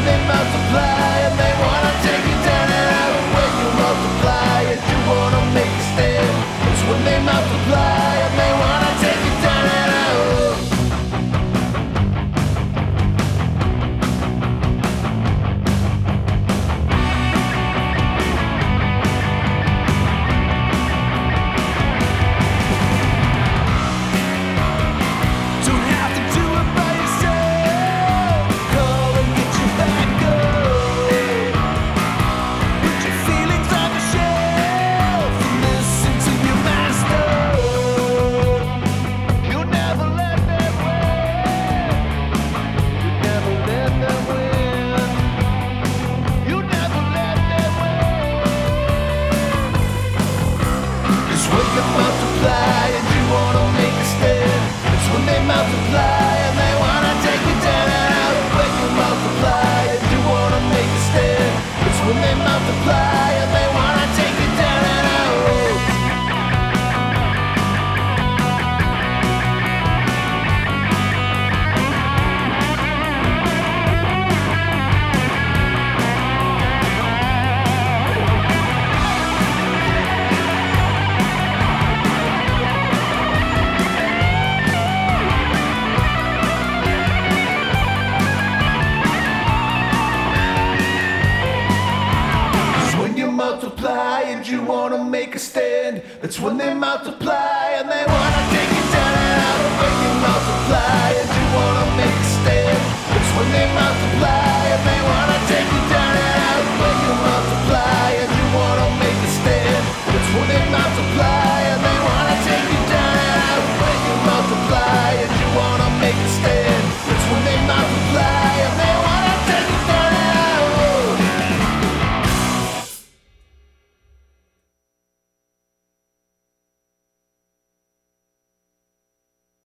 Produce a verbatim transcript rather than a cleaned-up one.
when they multiply and they wanna take you down and out. When you multiply and you wanna make a stand, it's when they multiply and they wanna take you down and out. Don't have to do it by yourself. Call and get you back up. Put your feelings on the shelf and listen to your master. You'll never let them win. You never let them win. You never let them win. It's when you multiply and you wanna make a stand. It's when they multiply and they wanna take you down and out. When you multiply and you wanna make a stand. It's when they multiply and they wanna take you down and out. It's when you multiply and you wanna make a stand. That's when they multiply